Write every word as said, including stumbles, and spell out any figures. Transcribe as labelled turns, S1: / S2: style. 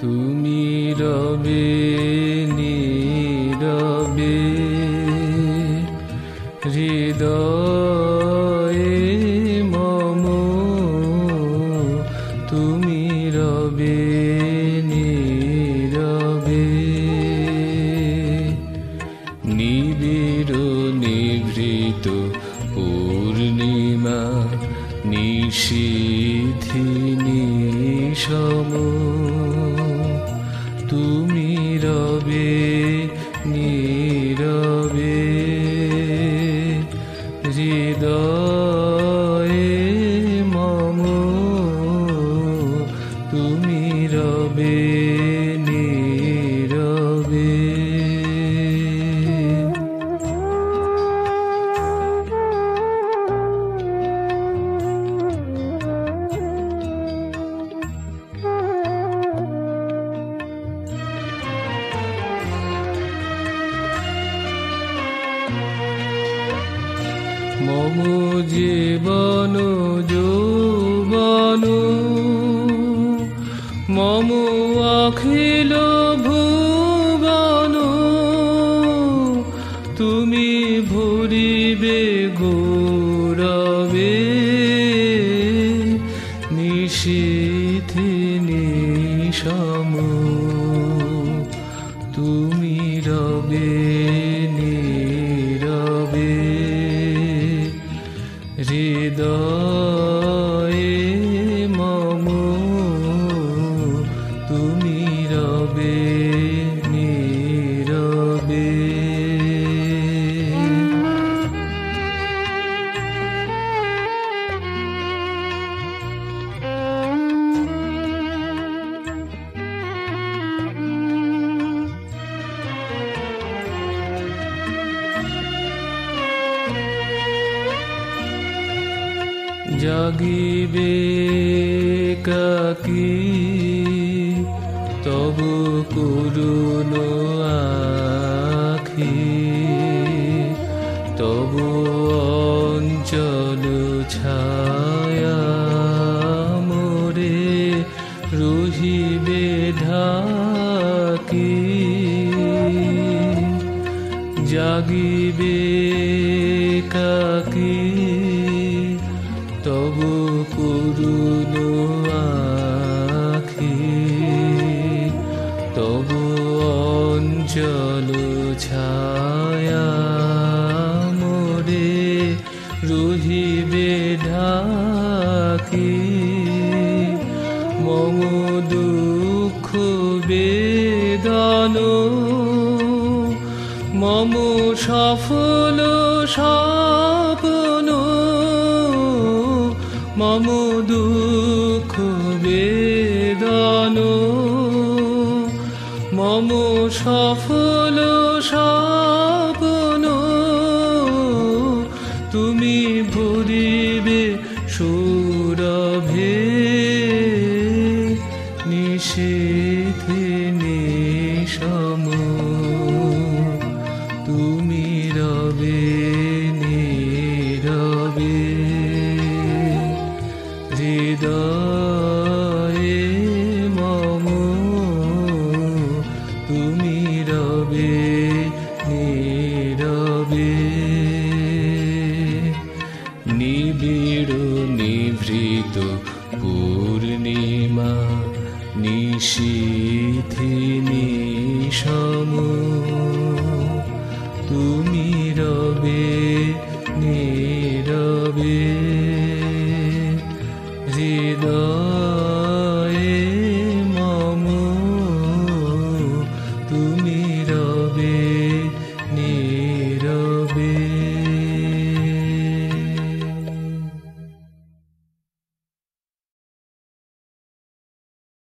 S1: তুমি রবে নীরবে হৃদয়ে মম, তুমি রবে নীরবে নিবিড় নিভৃত পূর্ণিমা নিশীথি নিশম, তুমি রবে নীরবে হৃদয়ে মম, তুমি রবে নীরবে। মম জীবন যৌবন মম অখিল ভুবন, তুমি ভরিবে গৌরবে নিশীথি নিশম, তুমি রবে নীরবে হৃদয়ে মম, তুমি রবে নীরবে। জাগিবে কাকি তবু করুণ আখি, তবু অঞ্চল ছায়া মোরে রহিবে ঢাকি। জাগিবে কাকি তবু করুণ আখি, তবু অঞ্চল ছায়া মোরে রহিবে ঢাকি। মম দুঃখ বেদন মম সফল স্বপ্ন, মম দুঃখ বেদন মম সফল স্বপ্ন, তুমি ভরিবে সুরভে নিশীথি নিশম, তুমি রবে নীরবে হৃদয়ে মম, তুমি রবে নীরবে নিবিড় নিভৃত পূর্ণিমা নিশীথি নিশম, তুমি রবে নীরবে হৃদয়ে মম, তুমি রবে